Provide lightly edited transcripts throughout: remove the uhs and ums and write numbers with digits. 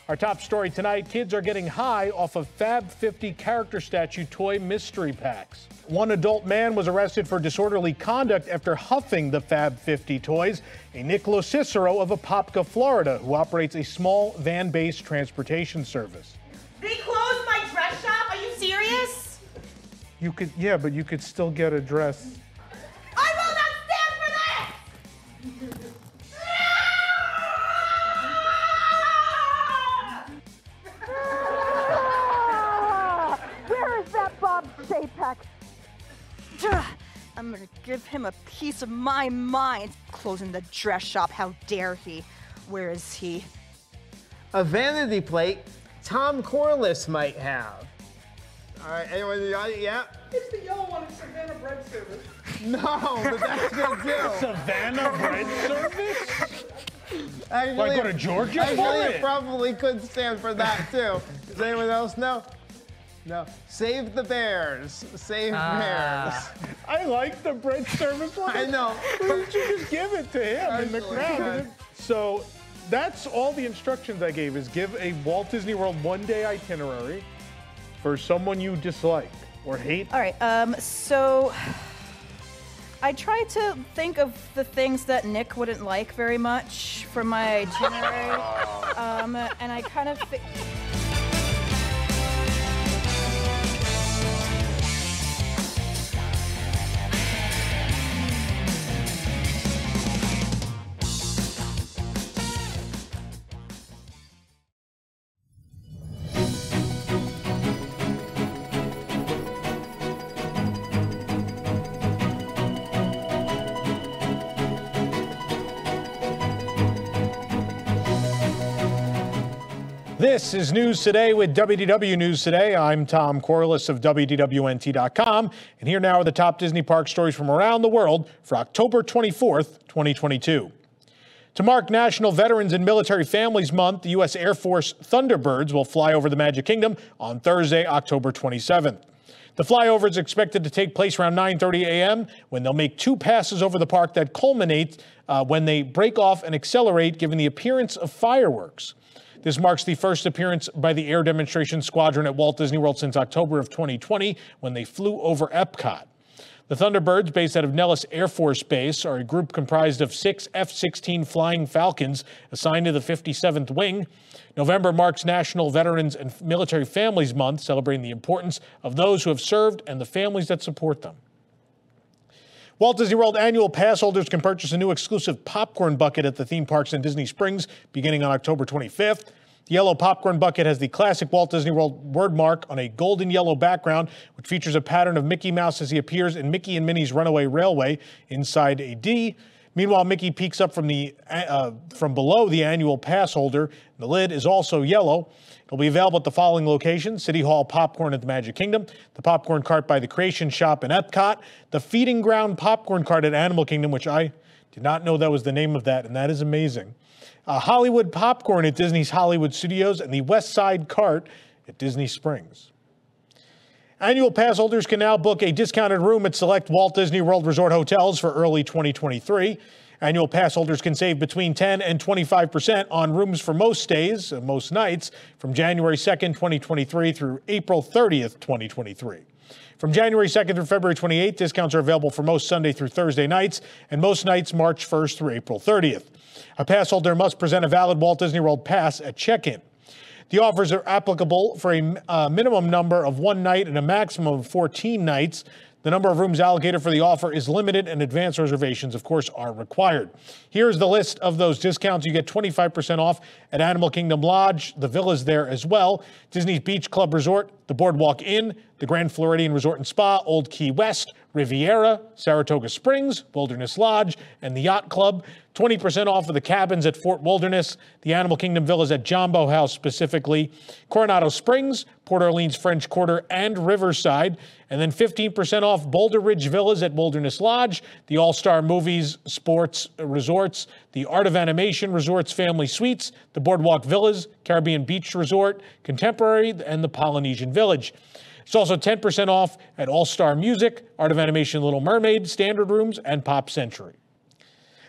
Our top story tonight, kids are getting high off of Fab 50 character statue toy mystery packs. One adult man was arrested for disorderly conduct after huffing the Fab 50 toys. A Nick Locicero of Apopka, Florida, who operates a small van-based transportation service. They closed my dress shop? Are you serious? You could, yeah, but you could still get a dress. I will not stand for this! Where is that Bob Chapek? I'm gonna give him a piece of my mind. Closing the dress shop, how dare he? Where is he? A vanity plate Tom Corliss might have. All right, anyone got it? Yeah? It's the yellow one at Savannah Bread Service. No, but that's good too. Savannah Bread Service? Actually, Like go to Georgia for it it? probably could stand for that too. Does anyone else know? No. Save the Bears. Save Bears. I like the bread service one. I know. Why don't you just give it to him in the crowd? So that's all the instructions I gave, is give a Walt Disney World one-day itinerary for someone you dislike or hate. All right, so I tried to think of the things that Nick wouldn't like very much for my itinerary, and I kind of... This is News Today with WDW News Today. I'm Tom Corliss of WDWNT.com, and here now are the top Disney park stories from around the world for October 24th, 2022. To mark National Veterans and Military Families Month, the U.S. Air Force Thunderbirds will fly over the Magic Kingdom on Thursday, October 27th. The flyover is expected to take place around 9:30 a.m. when they'll make two passes over the park that culminate when they break off and accelerate, giving the appearance of fireworks. This marks the first appearance by the Air Demonstration Squadron at Walt Disney World since October of 2020, when they flew over Epcot. The Thunderbirds, based out of Nellis Air Force Base, are a group comprised of 6 F-16 Flying Falcons assigned to the 57th Wing. November marks National Veterans and Military Families Month, celebrating the importance of those who have served and the families that support them. Walt Disney World annual pass holders can purchase a new exclusive popcorn bucket at the theme parks in Disney Springs beginning on October 25th. The yellow popcorn bucket has the classic Walt Disney World word mark on a golden yellow background, which features a pattern of Mickey Mouse as he appears in Mickey and Minnie's Runaway Railway inside a D. Meanwhile, Mickey peeks up from below the annual pass holder. The lid is also yellow. It'll be available at the following locations: City Hall Popcorn at the Magic Kingdom, the Popcorn Cart by the Creation Shop in Epcot, the Feeding Ground Popcorn Cart at Animal Kingdom, which I did not know that was the name of that, and that is amazing, Hollywood Popcorn at Disney's Hollywood Studios, and the West Side Cart at Disney Springs. Annual pass holders can now book a discounted room at select Walt Disney World Resort hotels for early 2023. Annual pass holders can save between 10 and 25% on rooms for most stays, most nights, from January 2nd, 2023 through April 30th, 2023. From January 2nd through February 28th, discounts are available for most Sunday through Thursday nights, and most nights March 1st through April 30th. A pass holder must present a valid Walt Disney World pass at check-in. The offers are applicable for a minimum number of 1 night and a maximum of 14 nights. The number of rooms allocated for the offer is limited, and advance reservations, of course, are required. Here's the list of those discounts. You get 25% off at Animal Kingdom Lodge, the villas there as well, Disney's Beach Club Resort, the Boardwalk Inn, the Grand Floridian Resort and Spa, Old Key West, Riviera, Saratoga Springs, Wilderness Lodge, and the Yacht Club. 20% off of the cabins at Fort Wilderness, the Animal Kingdom villas at Jambo House specifically, Coronado Springs, Port Orleans French Quarter, and Riverside. And then 15% off Boulder Ridge Villas at Wilderness Lodge, the All-Star Movies Sports Resorts, the Art of Animation Resorts Family Suites, the Boardwalk Villas, Caribbean Beach Resort, Contemporary, and the Polynesian Village. It's also 10% off at All-Star Music, Art of Animation Little Mermaid, Standard Rooms, and Pop Century.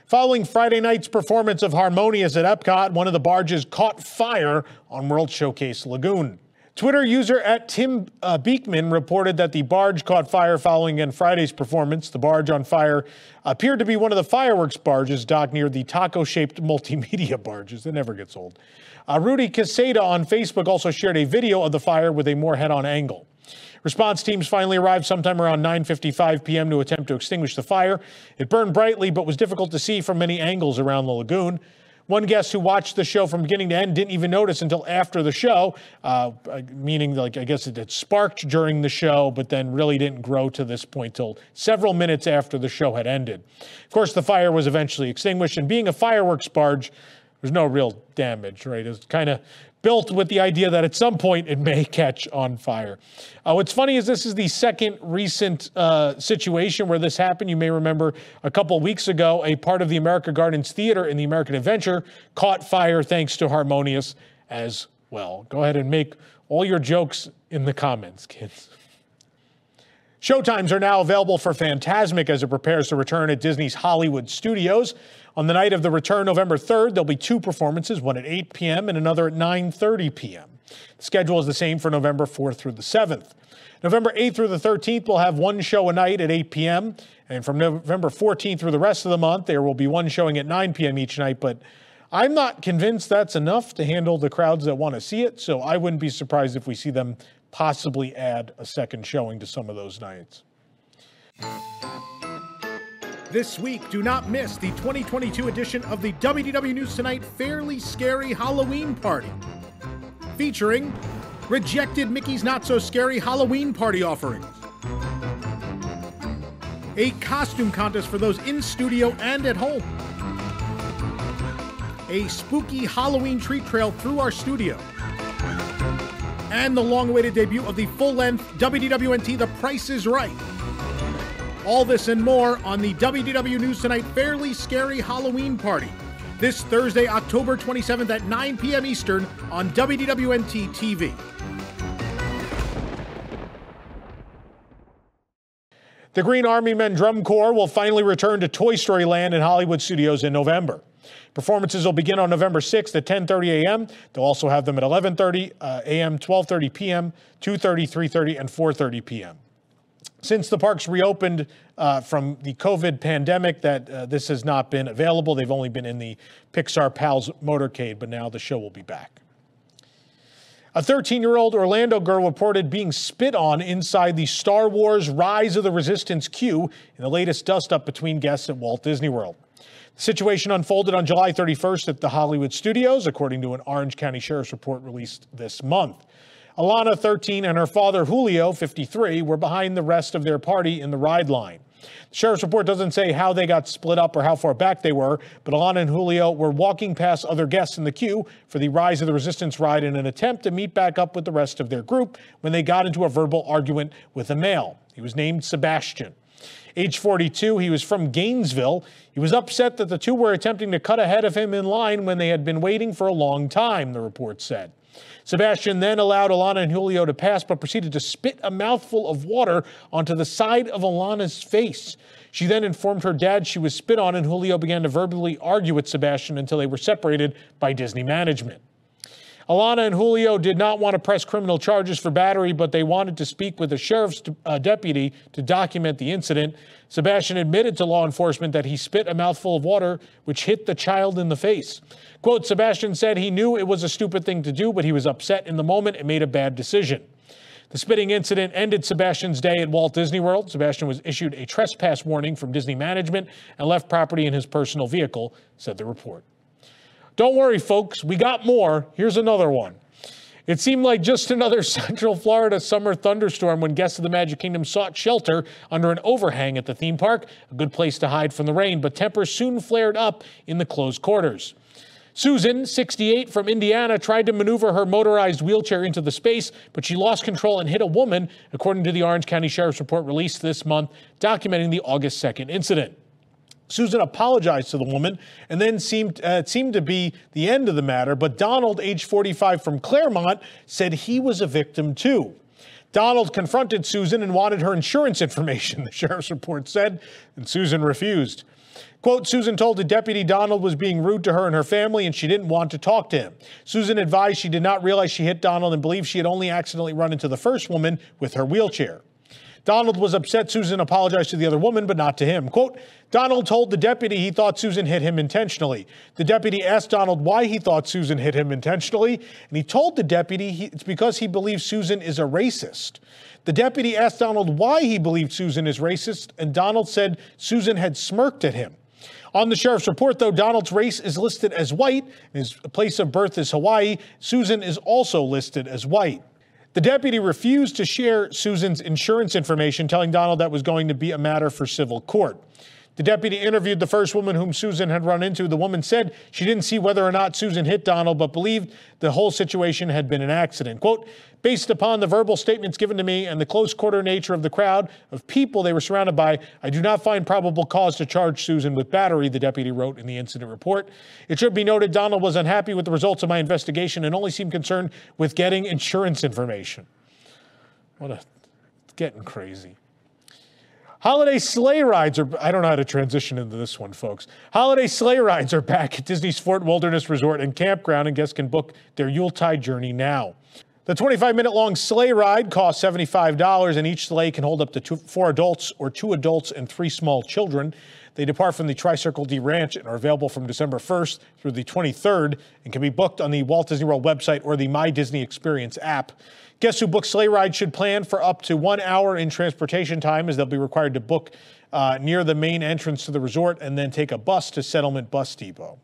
Following Friday night's performance of Harmonious at Epcot, one of the barges caught fire on World Showcase Lagoon. Twitter user @Tim Beekman reported that the barge caught fire following on Friday's performance. The barge on fire appeared to be one of the fireworks barges docked near the taco-shaped multimedia barges. It never gets old. Rudy Quesada on Facebook also shared a video of the fire with a more head-on angle. Response teams finally arrived sometime around 9:55 p.m. to attempt to extinguish the fire. It burned brightly, but was difficult to see from many angles around the lagoon. One guest who watched the show from beginning to end didn't even notice until after the show, meaning I guess it had sparked during the show, but then really didn't grow to this point till several minutes after the show had ended. Of course, the fire was eventually extinguished, and being a fireworks barge, there's no real damage, right? It's kind of built with the idea that at some point it may catch on fire. What's funny is this is the second recent situation where this happened. You may remember a couple of weeks ago, a part of the America Gardens Theater in the American Adventure caught fire thanks to Harmonious as well. Go ahead and make all your jokes in the comments, kids. Showtimes are now available for Fantasmic as it prepares to return at Disney's Hollywood Studios. On the night of the return, November 3rd, there'll be two performances, one at 8 p.m. and another at 9:30 p.m. The schedule is the same for November 4th through the 7th. November 8th through the 13th, we'll have one show a night at 8 p.m. And from November 14th through the rest of the month, there will be one showing at 9 p.m. each night. But I'm not convinced that's enough to handle the crowds that want to see it, so I wouldn't be surprised if we see them possibly add a second showing to some of those nights. This week, do not miss the 2022 edition of the WDW News Tonight Fairly Scary Halloween Party, featuring rejected Mickey's Not So Scary Halloween Party offerings, a costume contest for those in studio and at home, a spooky Halloween treat trail through our studio, and the long-awaited debut of the full-length WDWNT The Price is Right. All this and more on the WDW News Tonight Fairly Scary Halloween Party this Thursday, October 27th at 9 p.m. Eastern on WDWNT TV. The Green Army Men Drum Corps will finally return to Toy Story Land in Hollywood Studios in November. Performances will begin on November 6th at 10:30 a.m. They'll also have them at 11:30 a.m., 12:30 p.m., 2:30, 3:30, and 4:30 p.m. Since the parks reopened from the COVID pandemic, this has not been available. They've only been in the Pixar Pals motorcade, but now the show will be back. A 13-year-old Orlando girl reported being spit on inside the Star Wars Rise of the Resistance queue in the latest dust-up between guests at Walt Disney World. The situation unfolded on July 31st at the Hollywood Studios, according to an Orange County Sheriff's report released this month. Alana, 13, and her father, Julio, 53, were behind the rest of their party in the ride line. The sheriff's report doesn't say how they got split up or how far back they were, but Alana and Julio were walking past other guests in the queue for the Rise of the Resistance ride in an attempt to meet back up with the rest of their group when they got into a verbal argument with a male. He was named Sebastian. Age 42, he was from Gainesville. He was upset that the two were attempting to cut ahead of him in line when they had been waiting for a long time, the report said. Sebastian then allowed Alana and Julio to pass, but proceeded to spit a mouthful of water onto the side of Alana's face. She then informed her dad she was spit on, and Julio began to verbally argue with Sebastian until they were separated by Disney management. Alana and Julio did not want to press criminal charges for battery, but they wanted to speak with a sheriff's deputy to document the incident. Sebastian admitted to law enforcement that he spit a mouthful of water, which hit the child in the face. Quote, Sebastian said he knew it was a stupid thing to do, but he was upset in the moment and made a bad decision. The spitting incident ended Sebastian's day at Walt Disney World. Sebastian was issued a trespass warning from Disney management and left property in his personal vehicle, said the report. Don't worry, folks, we got more. Here's another one. It seemed like just another Central Florida summer thunderstorm when guests of the Magic Kingdom sought shelter under an overhang at the theme park, a good place to hide from the rain, but tempers soon flared up in the closed quarters. Susan, 68, from Indiana, tried to maneuver her motorized wheelchair into the space, but she lost control and hit a woman, according to the Orange County Sheriff's report released this month, documenting the August 2nd incident. Susan apologized to the woman, and then it seemed to be the end of the matter, but Donald, age 45, from Claremont, said he was a victim too. Donald confronted Susan and wanted her insurance information, the sheriff's report said, and Susan refused. Quote, Susan told the deputy Donald was being rude to her and her family and she didn't want to talk to him. Susan advised she did not realize she hit Donald and believed she had only accidentally run into the first woman with her wheelchair. Donald was upset Susan apologized to the other woman, but not to him. Quote, Donald told the deputy he thought Susan hit him intentionally. The deputy asked Donald why he thought Susan hit him intentionally, and he told the deputy it's because he believes Susan is a racist. The deputy asked Donald why he believed Susan is racist, and Donald said Susan had smirked at him. On the sheriff's report, though, Donald's race is listed as white, his place of birth is Hawaii. Susan is also listed as white. The deputy refused to share Susan's insurance information, telling Donald that was going to be a matter for civil court. The deputy interviewed the first woman whom Susan had run into. The woman said she didn't see whether or not Susan hit Donald, but believed the whole situation had been an accident. Quote, based upon the verbal statements given to me and the close quarter nature of the crowd of people they were surrounded by, I do not find probable cause to charge Susan with battery, the deputy wrote in the incident report. It should be noted Donald was unhappy with the results of my investigation and only seemed concerned with getting insurance information. It's getting crazy. Holiday sleigh rides I don't know how to transition into this one, folks. Holiday sleigh rides are back at Disney's Fort Wilderness Resort and Campground, and guests can book their Yuletide journey now. The 25-minute-long sleigh ride costs $75, and each sleigh can hold up to 4 adults or 2 adults and 3 small children. They depart from the Tri-Circle D Ranch and are available from December 1st through the 23rd and can be booked on the Walt Disney World website or the My Disney Experience app. Guests who book sleigh rides should plan for up to 1 hour in transportation time, as they'll be required to book near the main entrance to the resort and then take a bus to Settlement Bus Depot.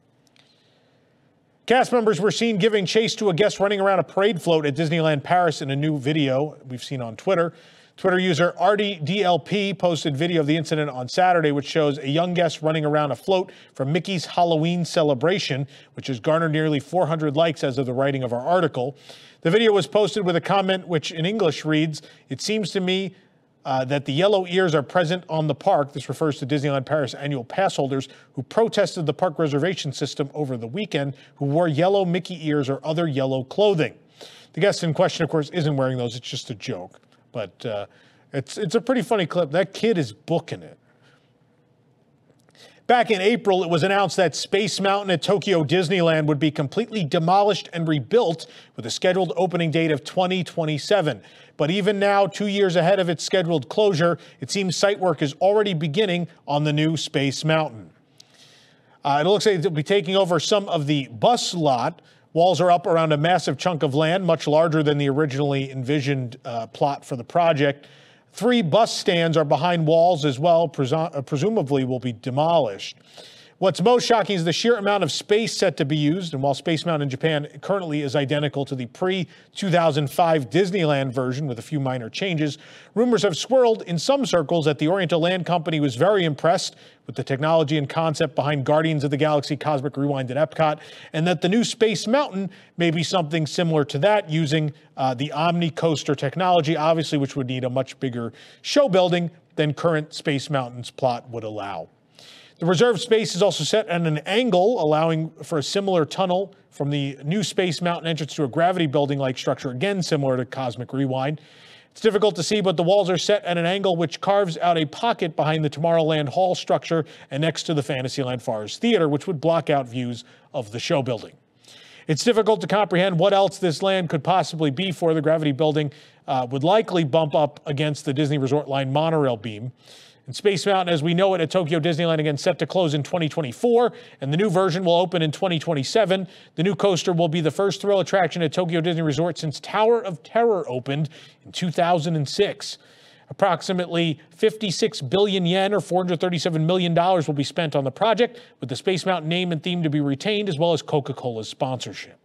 Cast members were seen giving chase to a guest running around a parade float at Disneyland Paris in a new video we've seen on Twitter. Twitter user RDDLP posted video of the incident on Saturday, which shows a young guest running around a float from Mickey's Halloween celebration, which has garnered nearly 400 likes as of the writing of our article. The video was posted with a comment which in English reads, "It seems to me that the yellow ears are present on the park." This refers to Disneyland Paris annual pass holders who protested the park reservation system over the weekend, who wore yellow Mickey ears or other yellow clothing. The guest in question, of course, isn't wearing those. It's just a joke. But it's a pretty funny clip. That kid is booking it. Back in April, it was announced that Space Mountain at Tokyo Disneyland would be completely demolished and rebuilt with a scheduled opening date of 2027. But even now, 2 years ahead of its scheduled closure, it seems site work is already beginning on the new Space Mountain. It looks like it'll be taking over some of the bus lot. Walls are up around a massive chunk of land, much larger than the originally envisioned plot for the project. 3 bus stands are behind walls as well, presumably will be demolished. What's most shocking is the sheer amount of space set to be used, and while Space Mountain in Japan currently is identical to the pre-2005 Disneyland version with a few minor changes, rumors have swirled in some circles that the Oriental Land Company was very impressed with the technology and concept behind Guardians of the Galaxy Cosmic Rewind at Epcot, and that the new Space Mountain may be something similar to that, using the Omni Coaster technology, obviously, which would need a much bigger show building than current Space Mountain's plot would allow. The reserved space is also set at an angle, allowing for a similar tunnel from the new Space Mountain entrance to a gravity building-like structure, again similar to Cosmic Rewind. It's difficult to see, but the walls are set at an angle which carves out a pocket behind the Tomorrowland Hall structure and next to the Fantasyland Forest Theater, which would block out views of the show building. It's difficult to comprehend what else this land could possibly be for. The gravity building would likely bump up against the Disney Resort Line monorail beam. And Space Mountain, as we know it at Tokyo Disneyland, again set to close in 2024, and the new version will open in 2027. The new coaster will be the first thrill attraction at Tokyo Disney Resort since Tower of Terror opened in 2006. Approximately 56 billion yen, or $437 million, will be spent on the project, with the Space Mountain name and theme to be retained, as well as Coca-Cola's sponsorship.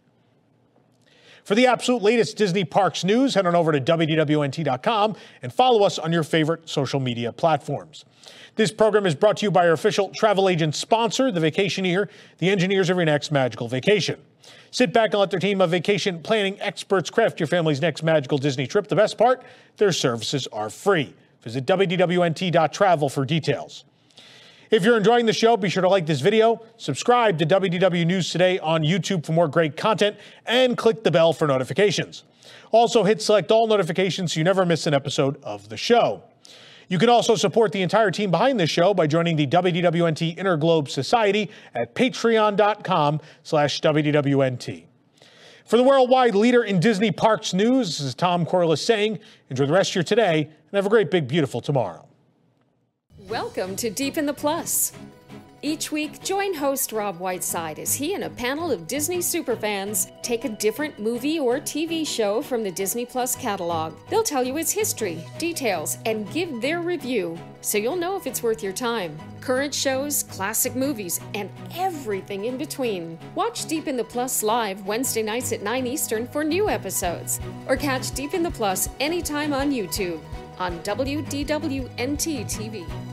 For the absolute latest Disney Parks news, head on over to WDWNT.com and follow us on your favorite social media platforms. This program is brought to you by our official travel agent sponsor, The Vacationeer, the engineers of your next magical vacation. Sit back and let their team of vacation planning experts craft your family's next magical Disney trip. The best part, their services are free. Visit WDWNT.travel for details. If you're enjoying the show, be sure to like this video, subscribe to WDW News Today on YouTube for more great content, and click the bell for notifications. Also, hit select all notifications so you never miss an episode of the show. You can also support the entire team behind this show by joining the WDWNT Interglobe Society at patreon.com/WDWNT. For the worldwide leader in Disney Parks news, this is Tom Corliss saying, enjoy the rest of your today and have a great, big, beautiful tomorrow. Welcome to Deep in the Plus. Each week, join host Rob Whiteside as he and a panel of Disney superfans take a different movie or TV show from the Disney Plus catalog. They'll tell you its history, details, and give their review, so you'll know if it's worth your time. Current shows, classic movies, and everything in between. Watch Deep in the Plus live Wednesday nights at 9 Eastern for new episodes, or catch Deep in the Plus anytime on YouTube on WDWNT TV.